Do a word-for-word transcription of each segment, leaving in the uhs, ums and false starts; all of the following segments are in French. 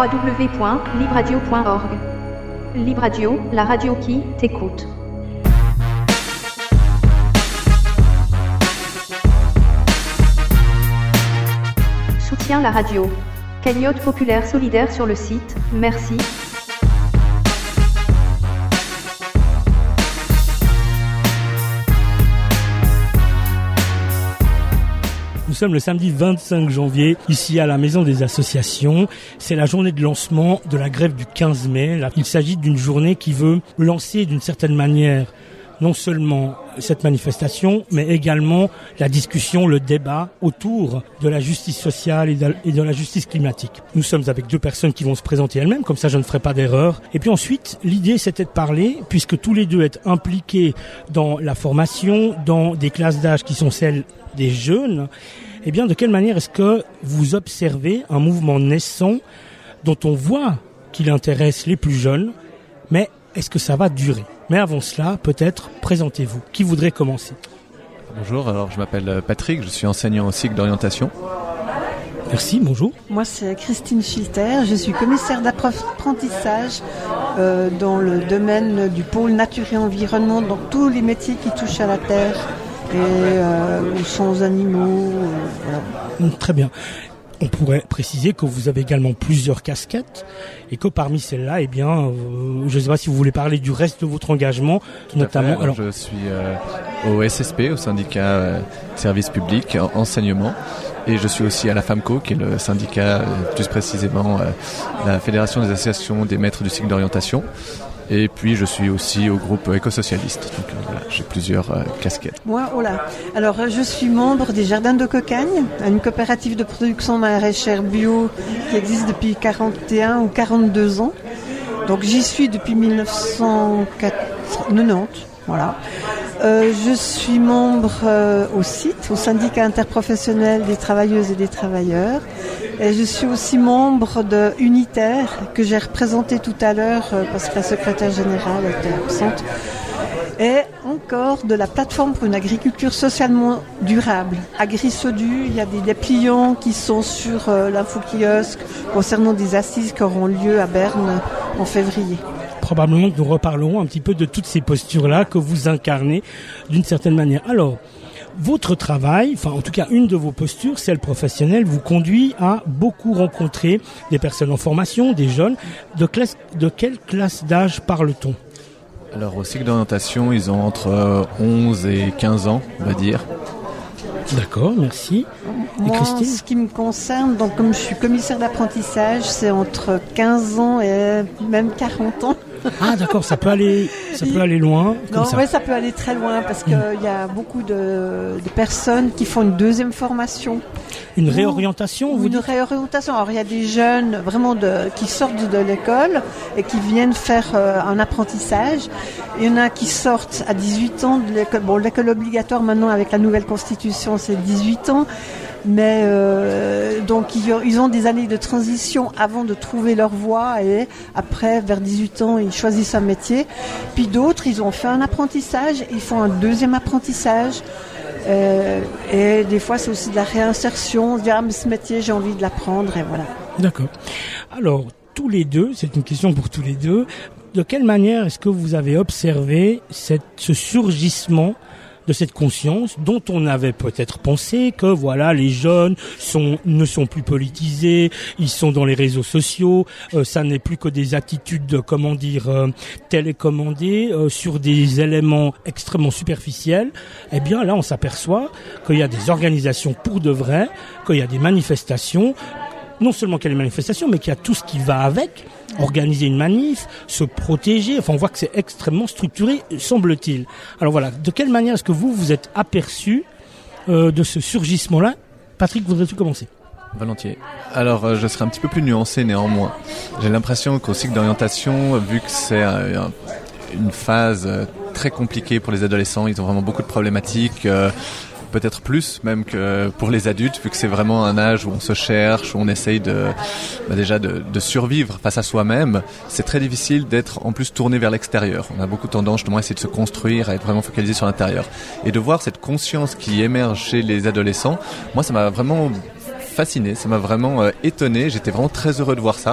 w w w point libradio point org. Libradio, la radio qui t'écoute. Soutiens la radio. Cagnotte populaire solidaire sur le site, merci. Nous sommes le samedi vingt-cinq janvier, ici à la Maison des Associations. C'est la journée de lancement de la grève du quinze mai. Il s'agit d'une journée qui veut lancer d'une certaine manière non seulement cette manifestation, mais également la discussion, le débat autour de la justice sociale et de, et de la justice climatique. Nous sommes avec deux personnes qui vont se présenter elles-mêmes, comme ça je ne ferai pas d'erreur. Et puis ensuite, l'idée c'était de parler, puisque tous les deux êtes impliqués dans la formation, dans des classes d'âge qui sont celles des jeunes, eh bien de quelle manière est-ce que vous observez un mouvement naissant dont on voit qu'il intéresse les plus jeunes, mais est-ce que ça va durer ? Mais avant cela, peut-être, présentez-vous. Qui voudrait commencer ? Bonjour, alors je m'appelle Patrick, je suis enseignant au cycle d'orientation. Merci, bonjour. Moi, c'est Christine Schilter, je suis commissaire d'apprentissage euh, dans le domaine du pôle nature et environnement, donc tous les métiers qui touchent à la terre et euh, aux sans animaux. Euh, voilà. Très bien. On pourrait préciser que vous avez également plusieurs casquettes et que parmi celles-là, eh bien, euh, je ne sais pas si vous voulez parler du reste de votre engagement, Tout notamment. Alors, alors, je suis euh, au S S P, au syndicat euh, service public, en, enseignement, et je suis aussi à la FAMCO, qui est le syndicat, euh, plus précisément euh, la Fédération des associations des maîtres du cycle d'orientation. Et puis je suis aussi au groupe éco-socialiste. Donc euh, voilà, j'ai plusieurs euh, casquettes. Moi, oh là. Alors je suis membre des Jardins de Cocagne, une coopérative de production maraîchère bio qui existe depuis quarante et un ou quarante-deux ans. Donc j'y suis depuis dix-neuf cent quatre-vingt-dix. Voilà. Euh, je suis membre euh, au C I T, au syndicat interprofessionnel des travailleuses et des travailleurs. Et je suis aussi membre de Unitaire, que j'ai représenté tout à l'heure euh, parce que la secrétaire générale était absente. Et encore de la plateforme pour une agriculture socialement durable. AgriSodu, il y a des dépliants qui sont sur euh, l'info-kiosque concernant des assises qui auront lieu à Berne en février. Probablement que nous reparlerons un petit peu de toutes ces postures-là que vous incarnez d'une certaine manière. Alors, votre travail, enfin en tout cas une de vos postures, celle professionnelle, vous conduit à beaucoup rencontrer des personnes en formation, des jeunes. De, classe, de quelle classe d'âge parle-t-on ? Alors au cycle d'orientation, ils ont entre onze et quinze ans, on va dire. D'accord, merci. Et Moi, Christine ? ce qui me concerne, donc comme je suis commissaire d'apprentissage, c'est entre quinze ans et même quarante ans. Ah d'accord, ça peut aller, ça peut aller loin. Comme Non, ça. ouais, ça peut aller très loin parce qu'il mmh. y a beaucoup de, de personnes qui font une deuxième formation. Une réorientation, ou, vous Une dites ? réorientation. Alors il y a des jeunes vraiment de, qui sortent de l'école et qui viennent faire euh, un apprentissage. Il y en a qui sortent à dix-huit ans de l'école. Bon, l'école obligatoire maintenant avec la nouvelle constitution, c'est dix-huit ans. Mais euh, donc ils, ils ont des années de transition avant de trouver leur voie et après vers dix-huit ans ils choisissent un métier. Puis d'autres ils ont fait un apprentissage, ils font un deuxième apprentissage euh, et des fois c'est aussi de la réinsertion, on se dit ah mais ce métier j'ai envie de l'apprendre et voilà. D'accord. Alors tous les deux, c'est une question pour tous les deux, de quelle manière est-ce que vous avez observé cette, ce surgissement de cette conscience dont on avait peut-être pensé que voilà les jeunes sont ne sont plus politisés, ils sont dans les réseaux sociaux, euh, ça n'est plus que des attitudes de, comment dire euh, télécommandées euh, sur des éléments extrêmement superficiels. Eh bien là on s'aperçoit qu'il y a des organisations pour de vrai, qu'il y a des manifestations, non seulement qu'il y a des manifestations mais qu'il y a tout ce qui va avec. Organiser une manif, se protéger, enfin on voit que c'est extrêmement structuré, semble-t-il. Alors voilà, de quelle manière est-ce que vous vous êtes aperçu euh, de ce surgissement-là ? Patrick, voudrais-tu commencer ? Volontiers. Alors euh, je serai un petit peu plus nuancé néanmoins. J'ai l'impression qu'au cycle d'orientation, vu que c'est euh, une phase euh, très compliquée pour les adolescents, ils ont vraiment beaucoup de problématiques, euh, peut-être plus même que pour les adultes, vu que c'est vraiment un âge où on se cherche, où on essaye de, bah déjà de, de survivre face à soi-même. C'est très difficile d'être en plus tourné vers l'extérieur. On a beaucoup tendance justement à essayer de se construire, à être vraiment focalisé sur l'intérieur. Et de voir cette conscience qui émerge chez les adolescents, moi ça m'a vraiment fasciné, ça m'a vraiment euh, étonné. J'étais vraiment très heureux de voir ça.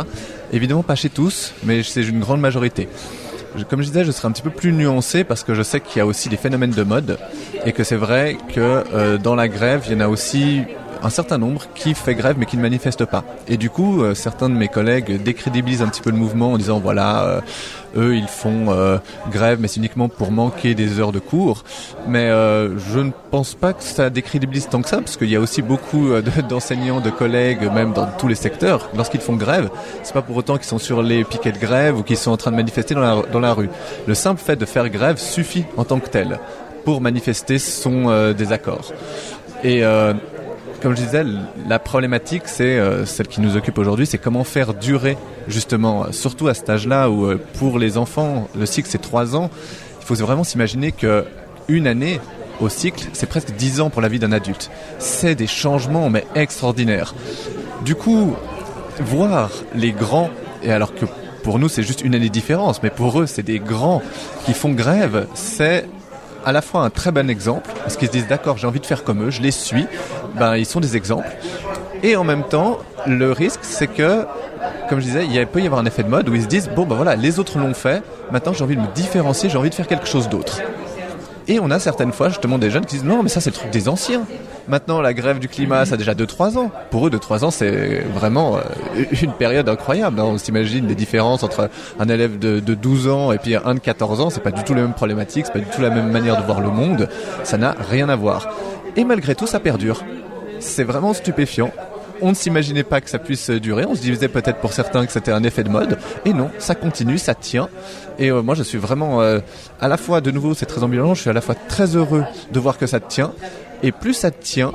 Évidemment pas chez tous, mais c'est une grande majorité. Comme je disais, je serais un petit peu plus nuancé parce que je sais qu'il y a aussi des phénomènes de mode et que c'est vrai que euh, dans la grève, il y en a aussi un certain nombre qui fait grève mais qui ne manifeste pas. Et du coup, euh, certains de mes collègues décrédibilisent un petit peu le mouvement en disant voilà, euh, eux ils font euh, grève mais c'est uniquement pour manquer des heures de cours. Mais euh, je ne pense pas que ça décrédibilise tant que ça parce qu'il y a aussi beaucoup de, d'enseignants, de collègues, même dans tous les secteurs, lorsqu'ils font grève, c'est pas pour autant qu'ils sont sur les piquets de grève ou qu'ils sont en train de manifester dans la, dans la rue. Le simple fait de faire grève suffit en tant que tel pour manifester son euh, désaccord. Et euh, comme je disais, la problématique, c'est euh, celle qui nous occupe aujourd'hui, c'est comment faire durer, justement, surtout à cet âge-là où euh, pour les enfants, le cycle c'est trois ans, il faut vraiment s'imaginer qu'une année au cycle, c'est presque dix ans pour la vie d'un adulte. C'est des changements, mais extraordinaires. Du coup, voir les grands, et alors que pour nous c'est juste une année de différence, mais pour eux c'est des grands qui font grève, c'est à la fois un très bon exemple, parce qu'ils se disent d'accord, j'ai envie de faire comme eux, je les suis, ben ils sont des exemples. Et en même temps, le risque, c'est que, comme je disais, il peut y avoir un effet de mode où ils se disent bon ben voilà, les autres l'ont fait, maintenant j'ai envie de me différencier, j'ai envie de faire quelque chose d'autre. Et on a certaines fois justement des jeunes qui disent non mais ça c'est le truc des anciens. Maintenant la grève du climat ça a déjà deux trois ans. Pour eux deux trois ans c'est vraiment une période incroyable. On s'imagine les différences entre un élève de, de douze ans et puis un de quatorze ans. C'est pas du tout les mêmes problématiques, c'est pas du tout la même manière de voir le monde. Ça n'a rien à voir. Et malgré tout ça perdure. C'est vraiment stupéfiant. On ne s'imaginait pas que ça puisse durer. On se disait peut-être pour certains que c'était un effet de mode. Et non, ça continue, ça tient. Et euh, moi, je suis vraiment euh, à la fois, de nouveau, c'est très ambivalent. Je suis à la fois très heureux de voir que ça tient. Et plus ça tient,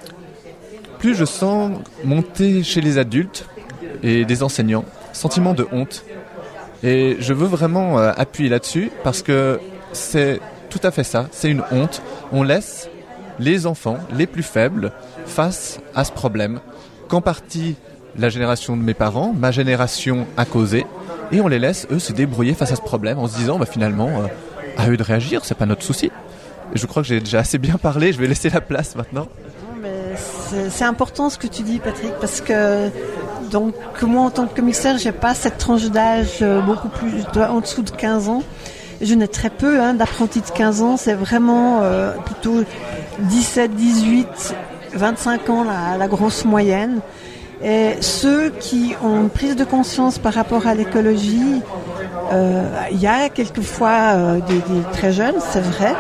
plus je sens monter chez les adultes et des enseignants sentiment de honte. Et je veux vraiment euh, appuyer là-dessus parce que c'est tout à fait ça. C'est une honte. On laisse les enfants les plus faibles face à ce problème qu'en partie la génération de mes parents, ma génération a causé, et on les laisse eux se débrouiller face à ce problème en se disant bah, finalement euh, à eux de réagir, c'est pas notre souci. Et je crois que j'ai déjà assez bien parlé, je vais laisser la place maintenant. Non, mais c'est, c'est important ce que tu dis Patrick, parce que donc moi en tant que commissaire j'ai pas cette tranche d'âge beaucoup plus en dessous de quinze ans. Je n'ai très peu hein, d'apprentis de quinze ans, c'est vraiment euh, plutôt dix-sept, dix-huit, vingt-cinq ans la, la grosse moyenne. Et ceux qui ont une prise de conscience par rapport à l'écologie, euh, il y a quelquefois euh, des, des très jeunes, c'est vrai.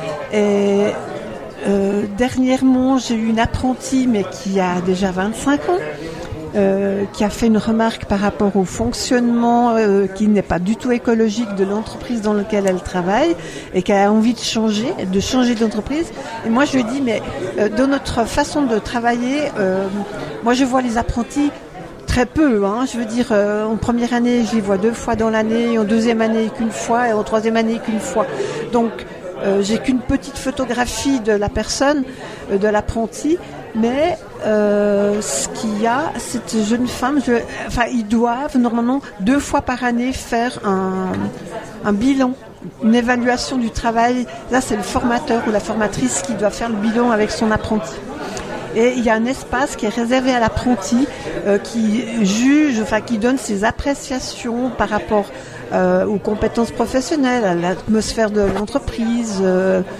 Et euh, dernièrement, j'ai eu une apprentie, mais qui a déjà vingt-cinq ans, euh, qui a fait une remarque par rapport au fonctionnement euh, qui n'est pas du tout écologique de l'entreprise dans laquelle elle travaille et qui a envie de changer, de changer d'entreprise. Et moi, je lui ai dit, mais euh, dans notre façon de travailler, euh, moi, je vois les apprentis très peu. Hein. Je veux dire, euh, en première année, je les vois deux fois dans l'année, en deuxième année qu'une fois et en troisième année qu'une fois. Donc, Euh, j'ai qu'une petite photographie de la personne, euh, de l'apprenti, mais euh, ce qu'il y a, cette jeune femme, je, enfin, ils doivent normalement deux fois par année faire un, un bilan, une évaluation du travail. Là, c'est le formateur ou la formatrice qui doit faire le bilan avec son apprenti. Et il y a un espace qui est réservé à l'apprenti, euh, qui juge, enfin, qui donne ses appréciations par rapport Euh, aux compétences professionnelles, à l'atmosphère de l'entreprise, euh,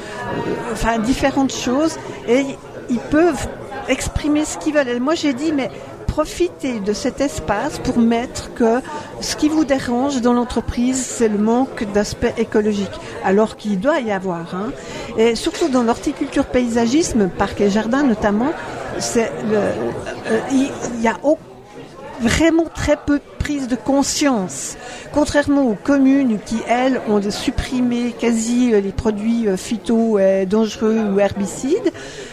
euh, enfin différentes choses, et ils peuvent exprimer ce qu'ils veulent. Et moi j'ai dit, mais profitez de cet espace pour mettre que ce qui vous dérange dans l'entreprise, c'est le manque d'aspect écologique, alors qu'il doit y avoir. Hein. Et surtout dans l'horticulture paysagisme, parc et jardin notamment, c'est le, euh, il y, y a aucun vraiment très peu de prise de conscience. Contrairement aux communes qui, elles, ont supprimé quasi les produits phyto dangereux ou herbicides,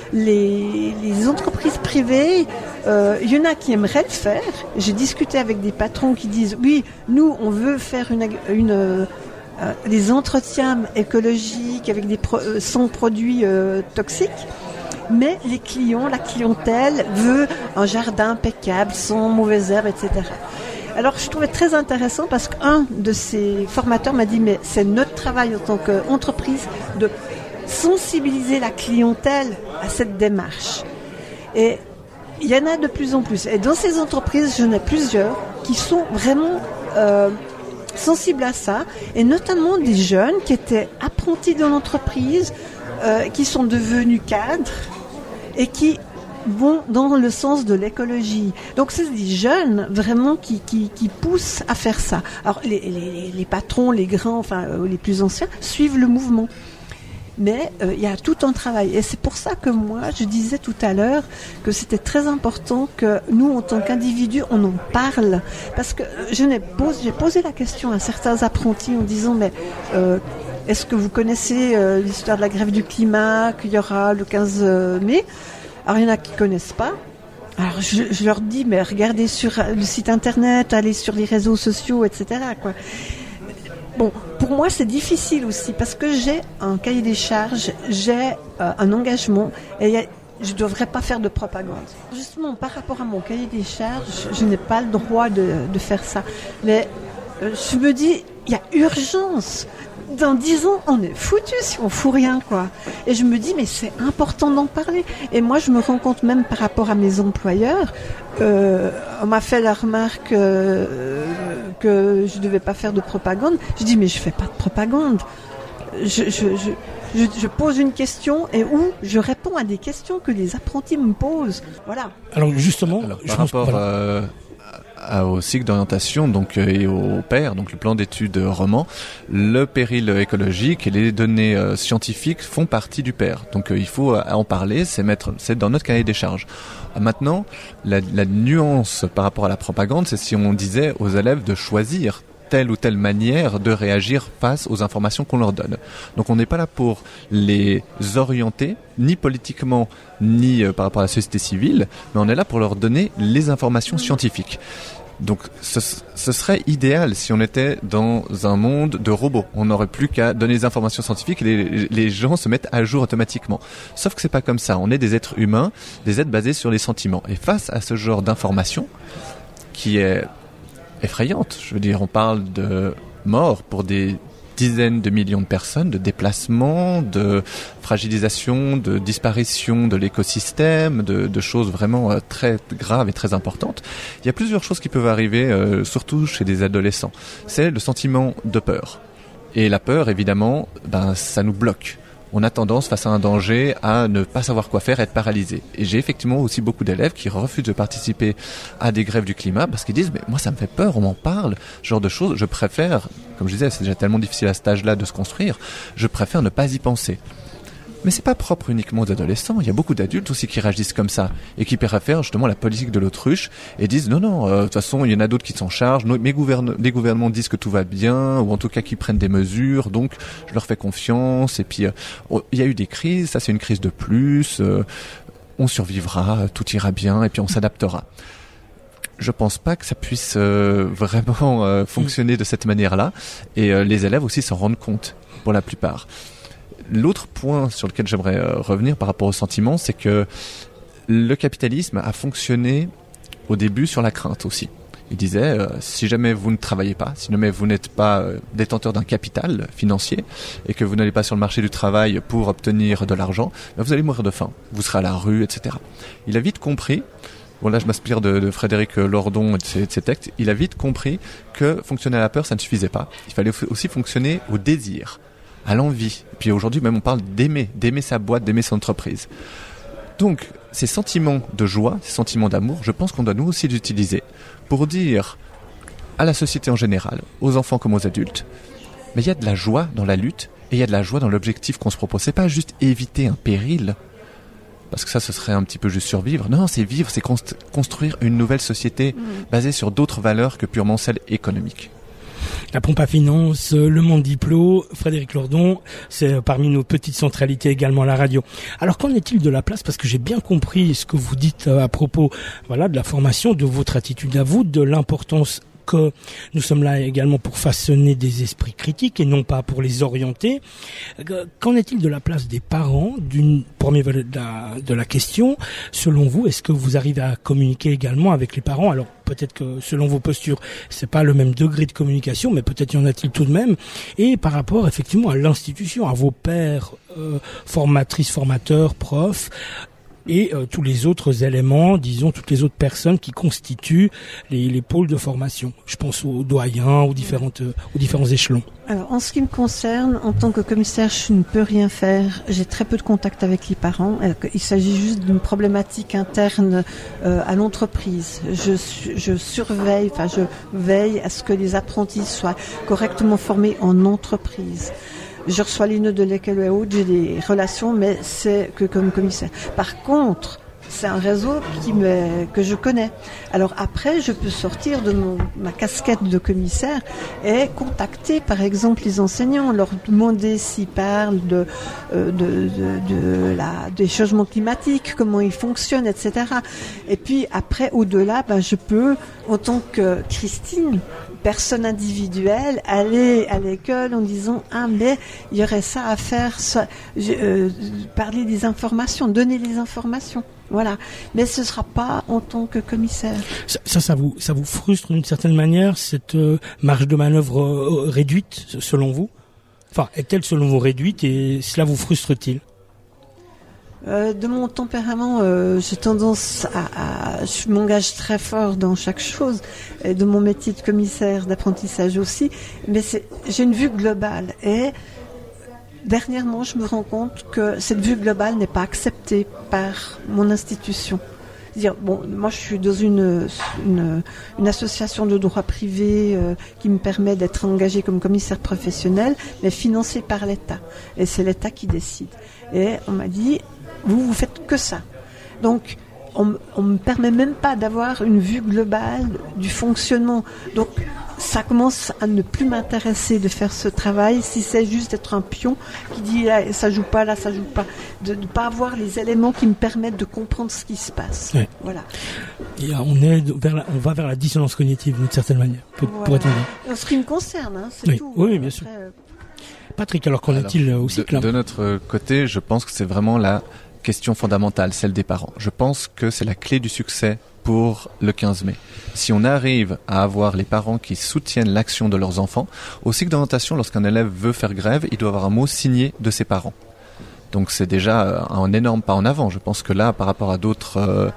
les, les entreprises privées, euh, il y en a qui aimeraient le faire. J'ai discuté avec des patrons qui disent oui, nous, on veut faire une, une, euh, des entretiens écologiques avec des pro- sans produits euh, toxiques. Mais les clients, la clientèle veut un jardin impeccable, sans mauvaises herbes, et cetera. Alors je trouvais très intéressant parce qu'un de ces formateurs m'a dit mais c'est notre travail en tant qu'entreprise de sensibiliser la clientèle à cette démarche. Et il y en a de plus en plus. Et dans ces entreprises, j'en ai plusieurs qui sont vraiment euh, sensibles à ça, et notamment des jeunes qui étaient apprentis dans l'entreprise, euh, qui sont devenus cadres et qui vont dans le sens de l'écologie. Donc c'est des jeunes vraiment qui, qui, qui poussent à faire ça. Alors les, les, les patrons, les grands, enfin euh, les plus anciens, suivent le mouvement. Mais il euh, y a tout un travail. Et c'est pour ça que moi, je disais tout à l'heure que c'était très important que nous, en tant qu'individus, on en parle. Parce que je n'ai posé, j'ai posé la question à certains apprentis en disant, mais euh, est-ce que vous connaissez euh, l'histoire de la grève du climat, qu'il y aura le quinze mai ? Alors, il y en a qui ne connaissent pas. Alors, je, je leur dis, mais regardez sur le site internet, allez sur les réseaux sociaux, et cetera, quoi. Bon, pour moi, c'est difficile aussi, parce que j'ai un cahier des charges, j'ai euh, un engagement, et y a, je ne devrais pas faire de propagande. Justement, par rapport à mon cahier des charges, je n'ai pas le droit de, de faire ça. Mais euh, je me dis, il y a urgence. Dans dix ans, on est foutu si on fout rien, quoi. Et je me dis, mais c'est important d'en parler. Et moi, je me rends compte même par rapport à mes employeurs, euh, on m'a fait la remarque euh, que je devais pas faire de propagande. Je dis, mais je fais pas de propagande. Je, je, je, je, je pose une question et où je réponds à des questions que les apprentis me posent. Voilà. Alors justement, Alors, je par pense, rapport voilà. euh, à- au cycle d'orientation donc euh, et au P E R, donc le plan d'études roman, le péril écologique et les données euh, scientifiques font partie du P E R. Donc euh, il faut euh, en parler, c'est mettre, c'est dans notre cahier des charges. Euh, Maintenant, la, la nuance par rapport à la propagande, c'est si on disait aux élèves de choisir telle ou telle manière de réagir face aux informations qu'on leur donne. Donc on n'est pas là pour les orienter, ni politiquement, ni euh, par rapport à la société civile, mais on est là pour leur donner les informations scientifiques. Donc ce, ce serait idéal si on était dans un monde de robots. On n'aurait plus qu'à donner les informations scientifiques et les, les gens se mettent à jour automatiquement. Sauf que c'est pas comme ça. On est des êtres humains, des êtres basés sur les sentiments. Et face à ce genre d'information, qui est effrayante. Je veux dire, on parle de mort pour des dizaines de millions de personnes, de déplacements, de fragilisation, de disparition de l'écosystème, de, de choses vraiment euh, très graves et très importantes. Il y a plusieurs choses qui peuvent arriver, euh, surtout chez des adolescents. C'est le sentiment de peur. Et la peur, évidemment, ben, ça nous bloque. On a tendance, face à un danger, à ne pas savoir quoi faire et être paralysé. Et j'ai effectivement aussi beaucoup d'élèves qui refusent de participer à des grèves du climat parce qu'ils disent « mais moi ça me fait peur, on m'en parle, ce genre de choses, je préfère, comme je disais, c'est déjà tellement difficile à cet âge-là de se construire, je préfère ne pas y penser ». Mais c'est pas propre uniquement aux adolescents, il y a beaucoup d'adultes aussi qui réagissent comme ça et qui préfèrent justement la politique de l'autruche et disent non non, euh, de toute façon il y en a d'autres qui s'en chargent, nos, mes gouverne- les gouvernements disent que tout va bien ou en tout cas qu'ils prennent des mesures, donc je leur fais confiance et puis euh, oh, il y a eu des crises, ça c'est une crise de plus, euh, on survivra, tout ira bien et puis on s'adaptera. Je pense pas que ça puisse euh, vraiment euh, fonctionner de cette manière-là et euh, les élèves aussi s'en rendent compte pour la plupart. L'autre point sur lequel j'aimerais euh, revenir par rapport au sentiment, c'est que le capitalisme a fonctionné au début sur la crainte aussi. Il disait, euh, si jamais vous ne travaillez pas, si jamais vous n'êtes pas euh, détenteur d'un capital financier et que vous n'allez pas sur le marché du travail pour obtenir de l'argent, ben vous allez mourir de faim, vous serez à la rue, et cetera. Il a vite compris, bon là je m'inspire de, de Frédéric Lordon et de ses, de ses textes, il a vite compris que fonctionner à la peur, ça ne suffisait pas. Il fallait aussi fonctionner au désir, à l'envie. Et puis aujourd'hui même on parle d'aimer, d'aimer sa boîte, d'aimer son entreprise. Donc ces sentiments de joie, ces sentiments d'amour, je pense qu'on doit nous aussi les utiliser pour dire à la société en général, aux enfants comme aux adultes, mais il y a de la joie dans la lutte et il y a de la joie dans l'objectif qu'on se propose. C'est pas juste éviter un péril, parce que ça ce serait un petit peu juste survivre. Non, c'est vivre, c'est const- construire une nouvelle société mmh. basée sur d'autres valeurs que purement celles économiques. La pompe à finances, le monde diplo, Frédéric Lordon, c'est parmi nos petites centralités également à la radio. Alors qu'en est-il de la place? Parce que j'ai bien compris ce que vous dites à propos, voilà, de la formation, de votre attitude à vous, de l'importance que nous sommes là également pour façonner des esprits critiques et non pas pour les orienter. Qu'en est-il de la place des parents d'une première de la, de la question? Selon vous, est-ce que vous arrivez à communiquer également avec les parents? Alors peut-être que selon vos postures, c'est pas le même degré de communication, mais peut-être y en a-t-il tout de même. Et par rapport effectivement à l'institution, à vos pairs, euh, formatrices, formateurs, profs, et euh, tous les autres éléments, disons toutes les autres personnes qui constituent les, les pôles de formation. Je pense aux doyens, aux, différentes, euh, aux différents échelons. Alors, en ce qui me concerne, en tant que commissaire, je ne peux rien faire. J'ai très peu de contact avec les parents. Il s'agit juste d'une problématique interne euh, à l'entreprise. Je, je surveille, enfin, je veille à ce que les apprentis soient correctement formés en entreprise. Je reçois les notes de l'école et autres, j'ai des relations, mais c'est que comme commissaire. Par contre, c'est un réseau qui me, que je connais. Alors après, je peux sortir de mon, ma casquette de commissaire et contacter, par exemple, les enseignants, leur demander s'ils parlent de, euh, de, de, de la, des changements climatiques, comment ils fonctionnent, et cetera. Et puis après, au-delà, ben, je peux, en tant que Christine, personne individuelle, aller à l'école en disant « Ah, mais il y aurait ça à faire, ça, euh, parler des informations, donner les informations. » Voilà. Mais ce ne sera pas en tant que commissaire. Ça, ça, ça vous, ça vous frustre d'une certaine manière, cette euh, marge de manœuvre euh, réduite, selon vous? Enfin, est-elle selon vous réduite et cela vous frustre-t-il? Euh, de mon tempérament, euh, j'ai tendance à, à, je m'engage très fort dans chaque chose, et de mon métier de commissaire d'apprentissage aussi, mais c'est, j'ai une vue globale et dernièrement, je me rends compte que cette vue globale n'est pas acceptée par mon institution. C'est-à-dire, bon, moi je suis dans une, une, une association de droit privé euh, qui me permet d'être engagée comme commissaire professionnel, mais financée par l'État. Et c'est l'État qui décide. Et on m'a dit, vous, vous faites que ça. Donc, on ne me permet même pas d'avoir une vue globale du fonctionnement. Donc, ça commence à ne plus m'intéresser de faire ce travail si c'est juste d'être un pion qui dit là, ça joue pas, là, ça joue pas. De ne pas avoir les éléments qui me permettent de comprendre ce qui se passe. Ouais. Voilà. Et on, est vers la, on va vers la dissonance cognitive d'une certaine manière, pour, voilà. pour être honnête. Ce qui me concerne, hein, c'est oui. tout. Oui, bien sûr. Après, Patrick, alors qu'en alors, est-il au cycle? de, de notre côté, je pense que c'est vraiment la question fondamentale, celle des parents. Je pense que c'est la clé du succès pour le quinze mai. Si on arrive à avoir les parents qui soutiennent l'action de leurs enfants, au cycle d'orientation, lorsqu'un élève veut faire grève, il doit avoir un mot signé de ses parents. Donc c'est déjà un énorme pas en avant. Je pense que là, par rapport à d'autres... Euh,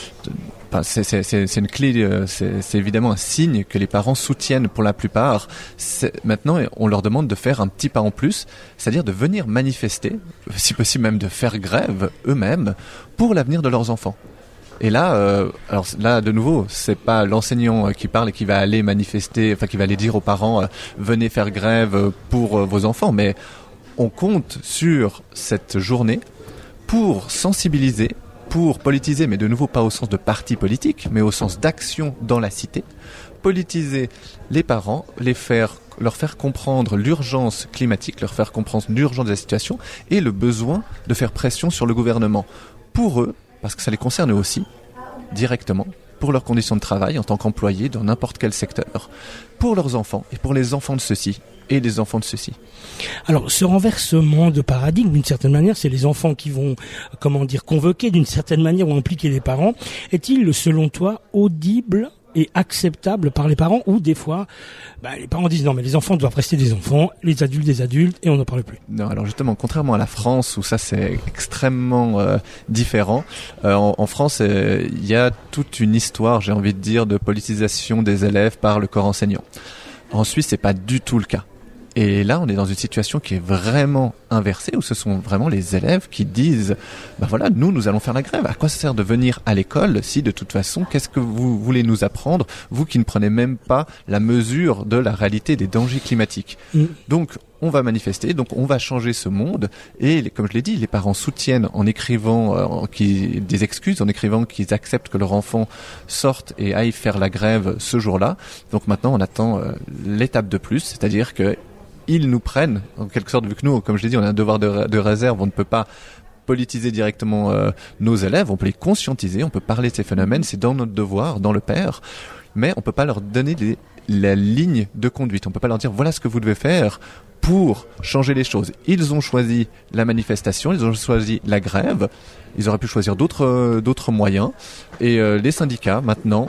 C'est, c'est, c'est, c'est une clé, c'est, c'est évidemment un signe que les parents soutiennent pour la plupart. C'est, maintenant, on leur demande de faire un petit pas en plus, c'est-à-dire de venir manifester, si possible même de faire grève eux-mêmes pour l'avenir de leurs enfants. Et là, euh, alors là, de nouveau, c'est pas l'enseignant qui parle et qui va aller manifester, enfin qui va aller dire aux parents, euh, venez faire grève pour euh, vos enfants, mais on compte sur cette journée pour sensibiliser, pour politiser, mais de nouveau pas au sens de parti politique, mais au sens d'action dans la cité, politiser les parents, les faire, leur faire comprendre l'urgence climatique, leur faire comprendre l'urgence de la situation et le besoin de faire pression sur le gouvernement. Pour eux, parce que ça les concerne aussi, directement, pour leurs conditions de travail en tant qu'employés dans n'importe quel secteur, pour leurs enfants et pour les enfants de ceux-ci et les enfants de ceux-ci. Alors, ce renversement de paradigme, d'une certaine manière, c'est les enfants qui vont, comment dire, convoquer d'une certaine manière ou impliquer les parents. Est-il, selon toi, audible et acceptable par les parents, ou des fois, bah, les parents disent non, mais les enfants doivent rester des enfants, les adultes des adultes, et on n'en parle plus. Non, alors justement, contrairement à la France où ça c'est extrêmement euh, différent, euh, en, en France, il euh, y a toute une histoire, j'ai envie de dire, de politisation des élèves par le corps enseignant. En Suisse, c'est pas du tout le cas. Et là, on est dans une situation qui est vraiment inversée, où ce sont vraiment les élèves qui disent ben voilà, nous, nous allons faire la grève. À quoi ça sert de venir à l'école si, de toute façon, qu'est-ce que vous voulez nous apprendre, vous qui ne prenez même pas la mesure de la réalité des dangers climatiques. Mmh. Donc, on va manifester, donc on va changer ce monde. Et comme je l'ai dit, les parents soutiennent en écrivant euh, qui, des excuses, en écrivant qu'ils acceptent que leur enfant sorte et aille faire la grève ce jour-là. Donc maintenant, on attend euh, l'étape de plus, c'est-à-dire que ils nous prennent, en quelque sorte, vu que nous, comme je l'ai dit, on a un devoir de, de réserve, on ne peut pas politiser directement euh, nos élèves, on peut les conscientiser, on peut parler de ces phénomènes, c'est dans notre devoir, dans le père, mais on peut pas leur donner les, la ligne de conduite, on peut pas leur dire voilà ce que vous devez faire pour changer les choses. Ils ont choisi la manifestation, ils ont choisi la grève, ils auraient pu choisir d'autres, euh, d'autres moyens, et euh, les syndicats, maintenant,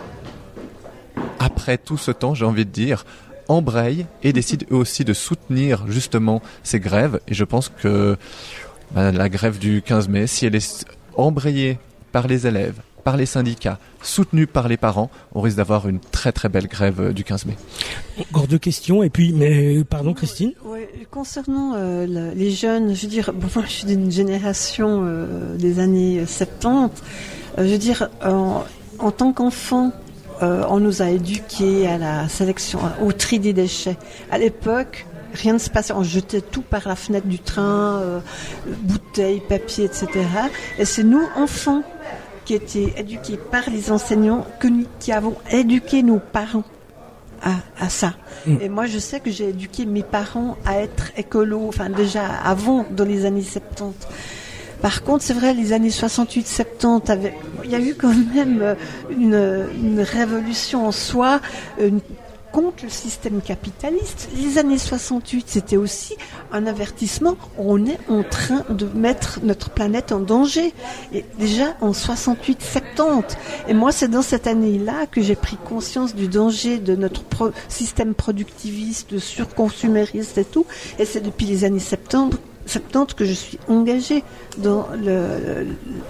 après tout ce temps, j'ai envie de dire, embrayent et décident eux aussi de soutenir justement ces grèves. Et je pense que bah, la grève du quinze mai, si elle est embrayée par les élèves, par les syndicats, soutenu par les parents, on risque d'avoir une très très belle grève du quinze mai. Encore deux questions, et puis, mais pardon Christine. Oui, concernant euh, le, les jeunes, je veux dire, bon, moi je suis d'une génération euh, des années soixante-dix, euh, je veux dire, en, en tant qu'enfant, euh, on nous a éduqués à la sélection, au tri des déchets. À l'époque, rien ne se passait, on jetait tout par la fenêtre du train, euh, bouteilles, papier, et cetera. Et c'est nous, enfants, qui étaient éduqués par les enseignants, que nous, qui avons éduqué nos parents à, à ça. Mmh. Et moi, je sais que j'ai éduqué mes parents à être écolos, enfin déjà avant, dans les années soixante-dix. Par contre, c'est vrai, les années soixante-huit soixante-dix, avait, il y a eu quand même une, une révolution en soi, une contre le système capitaliste. Les années soixante-huit, c'était aussi un avertissement. On est en train de mettre notre planète en danger. Et déjà en soixante-huit soixante-dix. Et moi, c'est dans cette année-là que j'ai pris conscience du danger de notre pro- système productiviste, surconsumériste et tout. Et c'est depuis les années soixante-dix, soixante-dix que je suis engagée dans le... le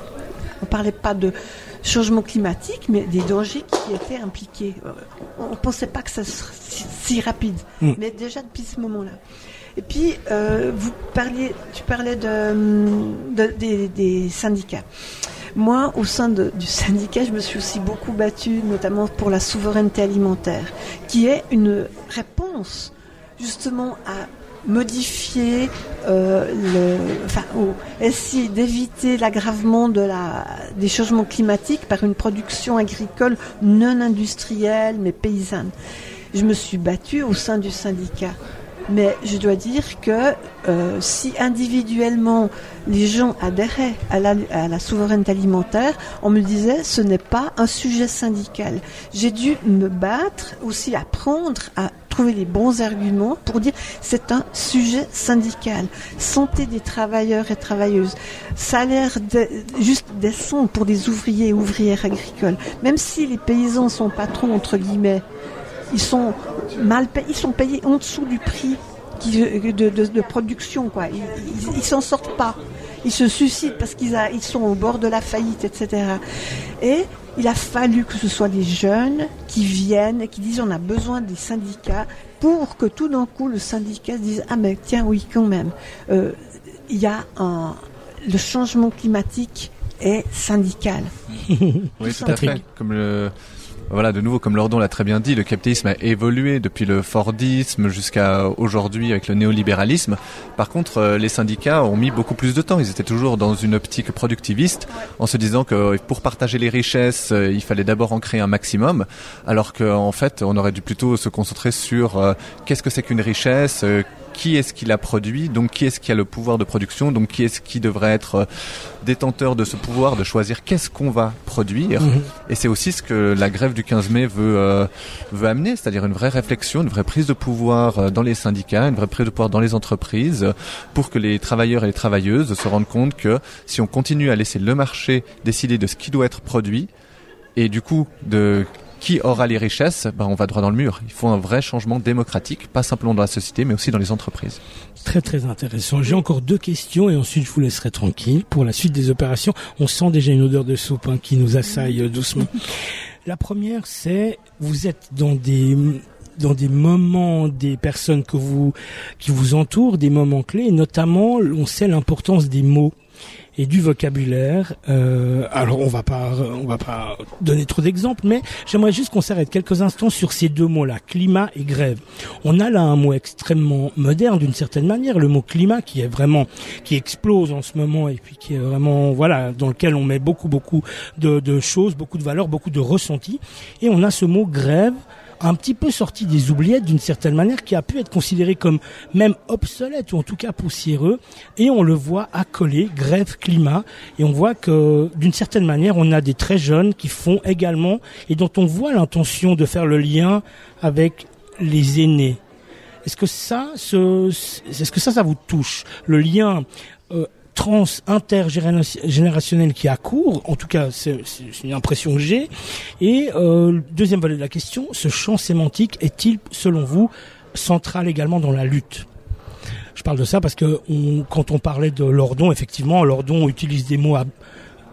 on parlait pas de changement climatique, mais des dangers qui étaient impliqués. On ne pensait pas que ça serait si, si rapide, mmh. mais déjà depuis ce moment-là. Et puis, euh, vous parliez, tu parlais de, de, des, des syndicats. Moi, au sein de, du syndicat, je me suis aussi beaucoup battue, notamment pour la souveraineté alimentaire, qui est une réponse justement à modifier, euh, le, enfin, ou essayer d'éviter l'aggravement de la, des changements climatiques par une production agricole non industrielle mais paysanne. Je me suis battue au sein du syndicat. Mais je dois dire que euh, si individuellement les gens adhéraient à la, à la souveraineté alimentaire, on me disait ce n'est pas un sujet syndical. J'ai dû me battre, aussi apprendre à trouver les bons arguments pour dire c'est un sujet syndical. Santé des travailleurs et travailleuses, salaire de, juste décent pour des ouvriers et ouvrières agricoles. Même si les paysans sont patrons entre guillemets, ils sont mal payés, ils sont payés en dessous du prix qui, de, de, de production, quoi. Ils, ils, ils s'en sortent pas. Ils se suicident parce qu'ils a, ils sont au bord de la faillite, et cetera. Et il a fallu que ce soit les jeunes qui viennent et qui disent on a besoin des syndicats pour que tout d'un coup le syndicat se dise ah mais tiens oui quand même euh, il y a un, le changement climatique est syndical. Oui, tout à fait. Comme le Voilà, de nouveau, comme Lordon l'a très bien dit, le capitalisme a évolué depuis le Fordisme jusqu'à aujourd'hui avec le néolibéralisme. Par contre, euh, les syndicats ont mis beaucoup plus de temps. Ils étaient toujours dans une optique productiviste, en se disant que pour partager les richesses, euh, il fallait d'abord en créer un maximum, alors qu'en fait, on aurait dû plutôt se concentrer sur euh, qu'est-ce que c'est qu'une richesse, euh, qui est-ce qui la produit, donc qui est-ce qui a le pouvoir de production, donc qui est-ce qui devrait être euh, détenteur de ce pouvoir de choisir qu'est-ce qu'on va produire. Mmh. Et c'est aussi ce que la grève du quinze mai veut euh, veut amener, c'est-à-dire une vraie réflexion, une vraie prise de pouvoir dans les syndicats, une vraie prise de pouvoir dans les entreprises, pour que les travailleurs et les travailleuses se rendent compte que si on continue à laisser le marché décider de ce qui doit être produit, et du coup de qui aura les richesses, ben on va droit dans le mur. Il faut un vrai changement démocratique, pas simplement dans la société, mais aussi dans les entreprises. Très très intéressant. J'ai encore deux questions et ensuite je vous laisserai tranquille pour la suite des opérations. On sent déjà une odeur de soupe hein, qui nous assaille doucement. La première, c'est vous êtes dans des dans des moments des personnes que vous qui vous entourent, des moments clés, et notamment on sait l'importance des mots et du vocabulaire. Euh, alors on va pas, on va pas donner trop d'exemples, mais j'aimerais juste qu'on s'arrête quelques instants sur ces deux mots-là, climat et grève. On a là un mot extrêmement moderne d'une certaine manière, le mot climat qui est vraiment, qui explose en ce moment et puis qui est vraiment, voilà, dans lequel on met beaucoup, beaucoup de, de choses, beaucoup de valeurs, beaucoup de ressentis. Et on a ce mot grève, un petit peu sorti des oubliettes d'une certaine manière, qui a pu être considéré comme même obsolète ou en tout cas poussiéreux, et on le voit accolé, grève climat, et on voit que d'une certaine manière on a des très jeunes qui font également, et dont on voit l'intention de faire le lien avec les aînés. Est-ce que ça, ce, est-ce que ça, ça vous touche, le lien euh, trans intergénérationnel qui accourt, en tout cas c'est, c'est une impression que j'ai. Et euh, deuxième volet de la question, ce champ sémantique est-il selon vous central également dans la lutte? Je parle de ça parce que on, quand on parlait de Lordon, effectivement Lordon utilise des mots à,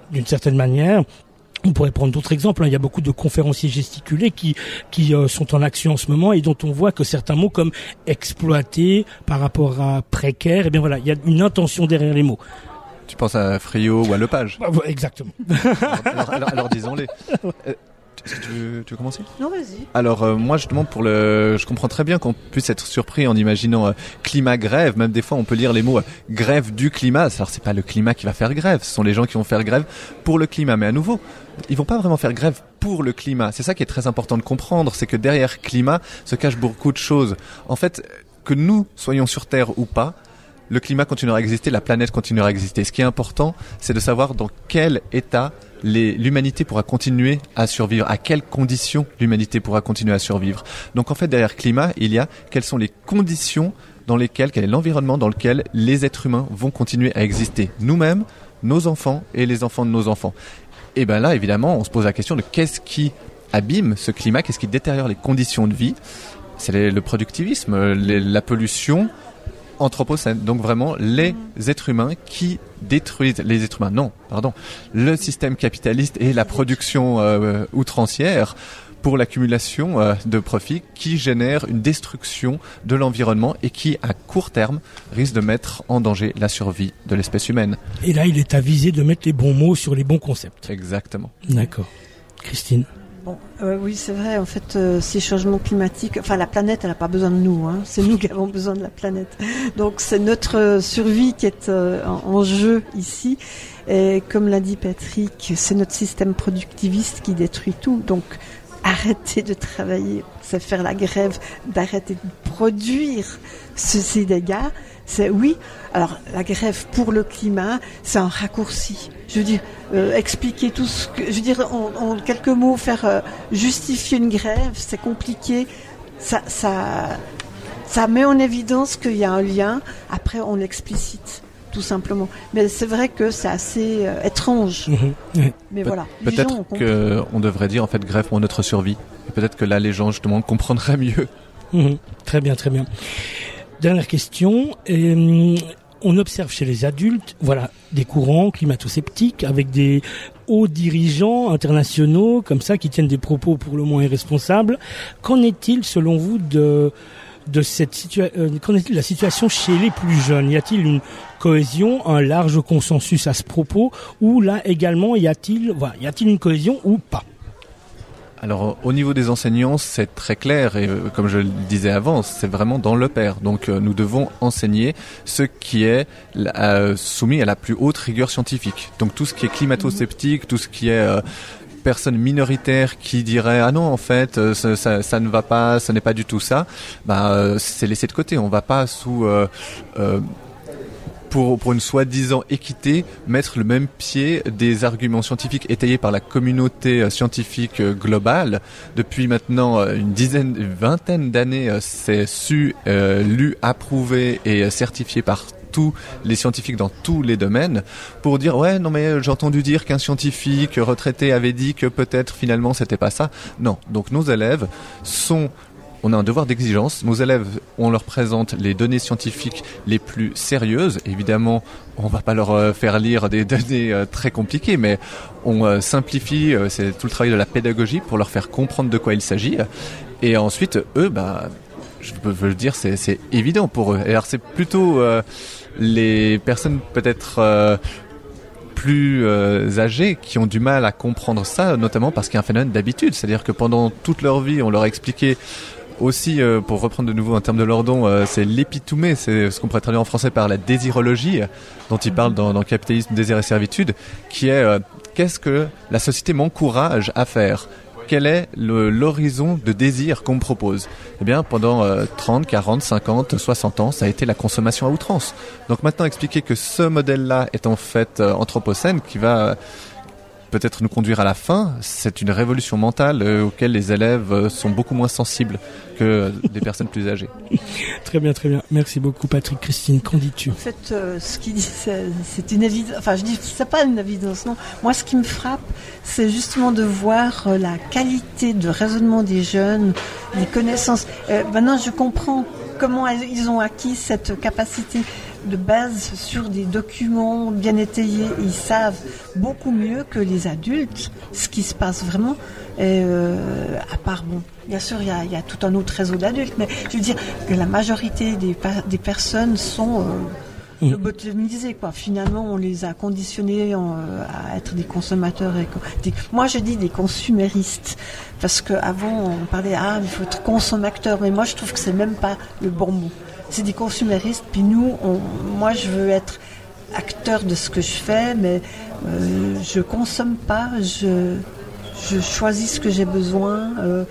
d'une certaine manière, on pourrait prendre d'autres exemples. Hein. Il y a beaucoup de conférenciers gesticulés qui qui euh, sont en action en ce moment et dont on voit que certains mots comme exploité par rapport à précaire, eh bien voilà, il y a une intention derrière les mots. Tu penses à Friot ou à Lepage? Bah, exactement. alors, alors, alors, alors disons-les. Euh, Est-ce que tu veux, tu veux commencer? Non, vas-y. Alors euh, moi justement pour le, je comprends très bien qu'on puisse être surpris en imaginant euh, climat grève. Même des fois on peut lire les mots euh, grève du climat. Alors c'est pas le climat qui va faire grève, ce sont les gens qui vont faire grève pour le climat. Mais à nouveau, ils vont pas vraiment faire grève pour le climat. C'est ça qui est très important de comprendre, c'est que derrière climat se cachent beaucoup de choses. En fait, que nous soyons sur Terre ou pas, le climat continuera à exister, la planète continuera à exister. Ce qui est important, c'est de savoir dans quel état les, l'humanité pourra continuer à survivre, à quelles conditions l'humanité pourra continuer à survivre. Donc en fait, derrière climat, il y a quelles sont les conditions dans lesquelles, quel est l'environnement dans lequel les êtres humains vont continuer à exister. Nous-mêmes, nos enfants et les enfants de nos enfants. Et bien là, évidemment, on se pose la question de qu'est-ce qui abîme ce climat, qu'est-ce qui détériore les conditions de vie. C'est les, le productivisme, les, la pollution anthropocène, donc vraiment les mmh. êtres humains qui détruisent les êtres humains. Non, pardon, le système capitaliste et la production euh, outrancière pour l'accumulation euh, de profits qui génère une destruction de l'environnement et qui, à court terme, risque de mettre en danger la survie de l'espèce humaine. Et là, il est avisé de mettre les bons mots sur les bons concepts. Exactement. D'accord. Christine? Bon, euh, oui, c'est vrai. En fait, euh, ces changements climatiques, enfin, la planète, elle n'a pas besoin de nous. Hein. C'est nous qui avons besoin de la planète. Donc, c'est notre euh, survie qui est euh, en, en jeu ici. Et comme l'a dit Patrick, c'est notre système productiviste qui détruit tout. Donc, arrêter de travailler, c'est faire la grève, d'arrêter de produire ce, ces dégâts. C'est oui. Alors, la grève pour le climat, c'est un raccourci. Je veux dire, euh, expliquer tout ce que... Je veux dire, en, en quelques mots, faire euh, justifier une grève, c'est compliqué. Ça, ça, ça met en évidence qu'il y a un lien. Après, on l'explicite, tout simplement. Mais c'est vrai que c'est assez euh, étrange. Mmh, oui. Mais Pe- voilà. Peut-être qu'on devrait dire, en fait, grève pour notre survie. Et peut-être que là, les gens, justement, comprendraient mieux. Mmh, très bien, très bien. Dernière question. Euh, on observe chez les adultes, voilà, des courants climato-sceptiques avec des hauts dirigeants internationaux comme ça qui tiennent des propos pour le moins irresponsables. Qu'en est-il, selon vous, de de cette situation euh, Qu'en est-il de la situation chez les plus jeunes? Y a-t-il une cohésion, un large consensus à ce propos, ou là également y a-t-il, voilà, y a-t-il une cohésion ou pas? Alors, au niveau des enseignants, c'est très clair et euh, comme je le disais avant, c'est vraiment dans le pair. Donc, euh, nous devons enseigner ce qui est euh, soumis à la plus haute rigueur scientifique. Donc, tout ce qui est climato-sceptique, tout ce qui est euh, personnes minoritaires qui diraient ah non en fait euh, ça, ça, ça ne va pas, ça n'est pas du tout ça. Bah, euh, c'est laissé de côté. On va pas sous euh, euh, Pour, pour une soi-disant équité, mettre le même pied des arguments scientifiques étayés par la communauté scientifique globale. Depuis maintenant une dizaine, une vingtaine d'années, c'est su, euh, lu, approuvé et certifié par tous les scientifiques dans tous les domaines pour dire ouais non mais j'ai entendu dire qu'un scientifique retraité avait dit que peut-être finalement c'était pas ça. Non, donc nos élèves sont On a un devoir d'exigence. Nos élèves, on leur présente les données scientifiques les plus sérieuses. Évidemment, on va pas leur faire lire des données très compliquées, mais on simplifie, c'est tout le travail de la pédagogie pour leur faire comprendre de quoi il s'agit. Et ensuite, eux, bah, je peux le dire, c'est, c'est évident pour eux. Et alors, c'est plutôt euh, les personnes peut-être... Euh, plus euh, âgés qui ont du mal à comprendre ça, notamment parce qu'il y a un phénomène d'habitude. C'est-à-dire que pendant toute leur vie, on leur a expliqué aussi, euh, pour reprendre de nouveau un terme de Lordon, euh, c'est l'épitomée, c'est ce qu'on pourrait traduire en français par la désirologie, dont il parle dans, dans Capitalisme, désir et servitude, qui est euh, qu'est-ce que la société m'encourage à faire ? Quel est le, l'horizon de désir qu'on me propose ? Eh bien, pendant euh, trente, quarante, cinquante, soixante ans, ça a été la consommation à outrance. Donc maintenant, expliquer que ce modèle-là est en fait euh, anthropocène, qui va euh, peut-être nous conduire à la fin, c'est une révolution mentale euh, auquel les élèves euh, sont beaucoup moins sensibles que des personnes plus âgées. Très bien, très bien. Merci beaucoup, Patrick. Christine, qu'en dis-tu ? En fait, euh, ce qu'il dit, c'est, c'est une évidence. Enfin, je dis, c'est pas une évidence, non. Moi, ce qui me frappe, c'est justement de voir euh, la qualité de raisonnement des jeunes, les connaissances. Euh, maintenant, je comprends comment ils ont acquis cette capacité de base sur des documents bien étayés. Ils savent beaucoup mieux que les adultes ce qui se passe vraiment. Et euh, à part, bon, bien sûr, il y a, il y a tout un autre réseau d'adultes, mais je veux dire que la majorité des, des personnes sont euh, lobotomisées, quoi. Finalement, on les a conditionnés en, euh, à être des consommateurs. Et, des, moi, je dis des consuméristes, parce qu'avant, on parlait, ah, il faut être consommateur, mais moi, je trouve que c'est même pas le bon mot. C'est des consuméristes, puis nous, on, moi, je veux être acteur de ce que je fais, mais euh, je consomme pas, je... Je choisis ce que j'ai besoin. Euh,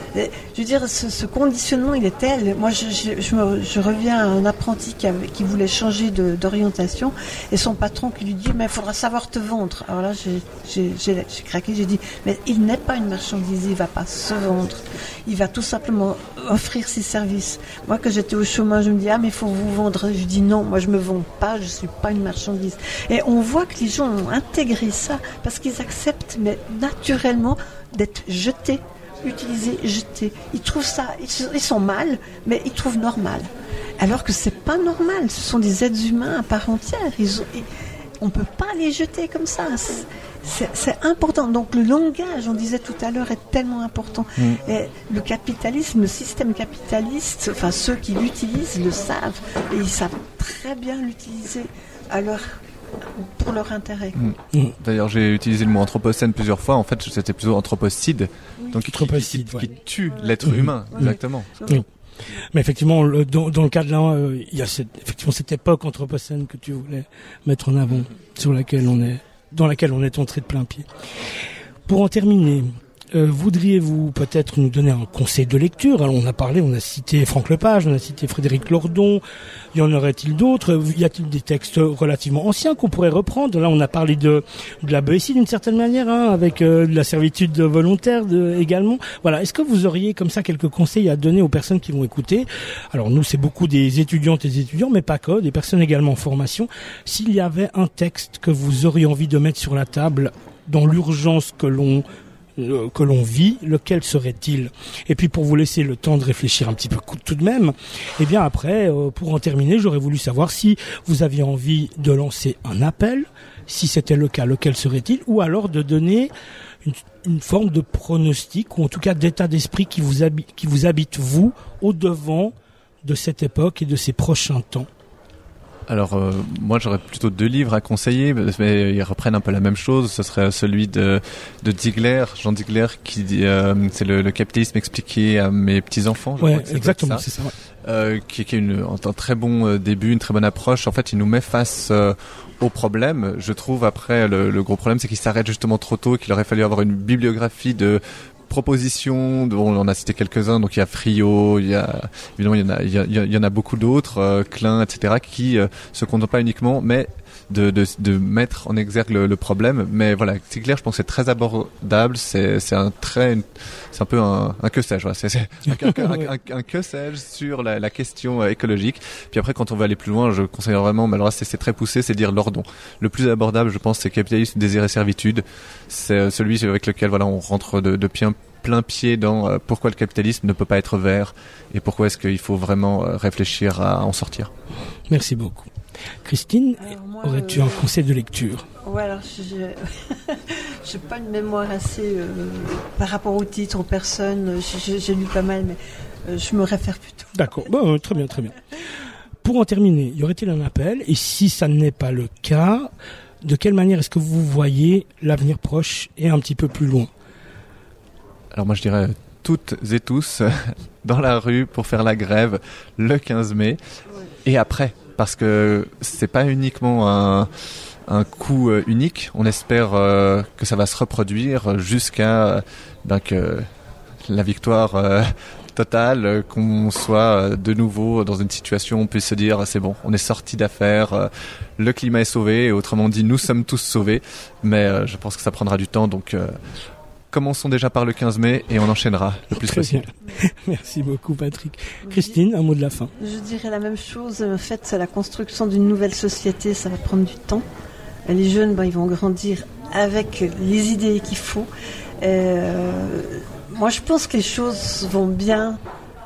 je veux dire, ce, ce conditionnement, il est tel. Moi, je, je, je, me, je reviens à un apprenti qui, avait, qui voulait changer de, d'orientation et son patron qui lui dit « mais il faudra savoir te vendre ». Alors là, j'ai, j'ai, j'ai, j'ai craqué, j'ai dit « mais il n'est pas une marchandise, il ne va pas se vendre. Il va tout simplement offrir ses services ». Moi, quand j'étais au chômage, je me dis « ah, mais il faut vous vendre ». Je dis « non, moi, je ne me vends pas, je ne suis pas une marchandise ». Et on voit que les gens ont intégré ça parce qu'ils acceptent, mais naturellement, d'être jetés. Utilisés, jetés. Ils trouvent ça, ils sont mal, mais ils trouvent normal. Alors que c'est pas normal. Ce sont des êtres humains à part entière. Ils ont, ils, on peut pas les jeter comme ça. C'est, c'est, c'est important. Donc le langage, on disait tout à l'heure, est tellement important. Mmh. Et le capitalisme, le système capitaliste, enfin ceux qui l'utilisent le savent et ils savent très bien l'utiliser à leur pour leur intérêt. Mmh. D'ailleurs, j'ai utilisé le mot anthropocène plusieurs fois. En fait, c'était plutôt anthropocide. Oui. Donc, anthropocide, qui, qui, qui tue ouais. l'être mmh. humain, mmh. exactement. Oui. Mais effectivement, le, dans, dans le cas de là, euh, il y a cette, effectivement cette époque anthropocène que tu voulais mettre en avant, sur laquelle on est, dans laquelle on est entré de plein pied. Pour en terminer, Euh, voudriez-vous peut-être nous donner un conseil de lecture ? Alors on a parlé, on a cité Franck Lepage, on a cité Frédéric Lordon, y en aurait-il d'autres ? Y a-t-il des textes relativement anciens qu'on pourrait reprendre ? Là on a parlé de, de la Boétie d'une certaine manière, hein, avec euh, de la servitude volontaire de, également. Voilà, est-ce que vous auriez comme ça quelques conseils à donner aux personnes qui vont écouter ? Alors nous c'est beaucoup des étudiantes et des étudiants, mais pas que, des personnes également en formation. S'il y avait un texte que vous auriez envie de mettre sur la table dans l'urgence que l'on que l'on vit, lequel serait-il ? Et puis pour vous laisser le temps de réfléchir un petit peu tout de même, eh bien après, euh, pour en terminer, j'aurais voulu savoir si vous aviez envie de lancer un appel, si c'était le cas, lequel serait-il ? Ou alors de donner une, une forme de pronostic, ou en tout cas d'état d'esprit qui vous habite, qui vous habite vous, au devant de cette époque et de ces prochains temps. Alors euh, moi j'aurais plutôt deux livres à conseiller, mais ils reprennent un peu la même chose. Ce serait celui de, de Diegler, Jean Diegler, qui dit euh, c'est le, le capitalisme expliqué à mes petits enfants. Ouais, exactement, c'est ça. Ouais. Euh, qui, qui est une, un très bon début, une très bonne approche. En fait, il nous met face euh, au problème. Je trouve après le, le gros problème, c'est qu'il s'arrête justement trop tôt, qu'il aurait fallu avoir une bibliographie de propositions, on en a cité quelques-uns, donc il y a Friot, il y a évidemment il y en a, il y, a, il y en a beaucoup d'autres, euh, Klein, et cetera, qui euh, se contentent pas uniquement, mais de, de, de mettre en exergue le, le problème. Mais voilà, c'est clair, je pense que c'est très abordable, c'est, c'est un très, c'est un peu un, un que sais-je, voilà, c'est, c'est un, un, un, un, un que sais-je sur la, la question écologique. Puis après, quand on veut aller plus loin, je conseille vraiment, mais alors là, c'est, c'est très poussé, c'est dire Lordon. Le plus abordable, je pense, c'est Capitalisme, désir et servitude. C'est celui avec lequel, voilà, on rentre de, de plein, plein pied dans euh, pourquoi le capitalisme ne peut pas être vert et pourquoi est-ce qu'il faut vraiment euh, réfléchir à en sortir. Merci beaucoup. Christine, moi, aurais-tu euh... un conseil de lecture ? Ouais, alors je n'ai pas une mémoire assez euh, par rapport au titre, aux personnes. J'ai, j'ai lu pas mal, mais euh, je me réfère plutôt. D'accord, bon, très bien, très bien. Pour en terminer, y aurait-il un appel ? Et si ça n'est pas le cas, de quelle manière est-ce que vous voyez l'avenir proche et un petit peu plus loin ? Alors moi je dirais toutes et tous dans la rue pour faire la grève le quinze mai et après. Parce que c'est pas uniquement un, un coup euh, unique. On espère euh, que ça va se reproduire jusqu'à euh, ben, que la victoire euh, totale, euh, qu'on soit de nouveau dans une situation où on puisse se dire c'est bon, on est sorti d'affaire, euh, le climat est sauvé, et autrement dit nous sommes tous sauvés. Mais euh, je pense que ça prendra du temps, donc euh, commençons déjà par le quinze mai et on enchaînera le plus Très possible. Bien. Merci beaucoup Patrick. Christine, un mot de la fin. Je dirais la même chose. En fait, c'est la construction d'une nouvelle société, ça va prendre du temps. Les jeunes, ben, ils vont grandir avec les idées qu'il faut. Euh, moi, je pense que les choses vont bien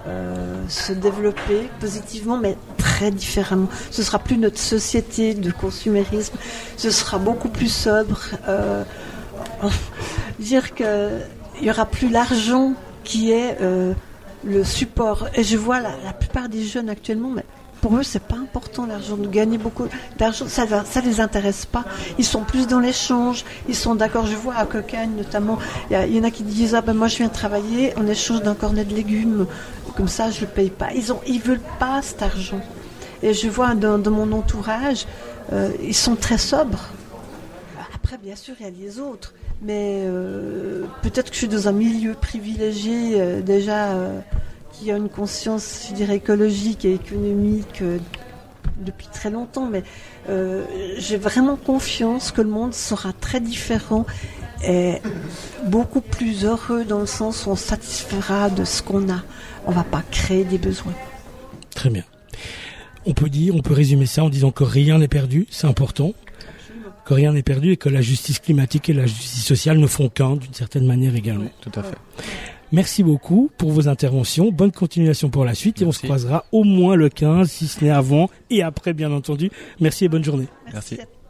euh, se développer positivement, mais très différemment. Ce sera plus notre société de consumérisme, ce sera beaucoup plus sobre. Euh, dire que il y aura plus l'argent qui est euh, le support. Et je vois la, la plupart des jeunes actuellement, mais pour eux, c'est pas important l'argent, de gagner beaucoup d'argent, ça va, ça les intéresse pas. Ils sont plus dans l'échange, ils sont d'accord. Je vois à Cocagne notamment, il y, y en a qui disent ah ben moi je viens travailler en échange d'un cornet de légumes, comme ça je le paye pas. Ils ont, ils veulent pas cet argent. Et je vois dans, dans mon entourage, euh, ils sont très sobres. Après, bien sûr, il y a les autres, mais euh, peut-être que je suis dans un milieu privilégié euh, déjà. Euh, qui a une conscience, je dirais, écologique et économique euh, depuis très longtemps, mais euh, j'ai vraiment confiance que le monde sera très différent et beaucoup plus heureux dans le sens où on satisfera de ce qu'on a. On ne va pas créer des besoins. Très bien. On peut dire, on peut résumer ça en disant que rien n'est perdu, c'est important, que rien n'est perdu et que la justice climatique et la justice sociale ne font qu'un d'une certaine manière également. Oui, tout à fait. Merci beaucoup pour vos interventions. Bonne continuation pour la suite. Merci. Et on se croisera au moins le quinze, si ce n'est avant et après, bien entendu. Merci et bonne journée. Merci. Merci.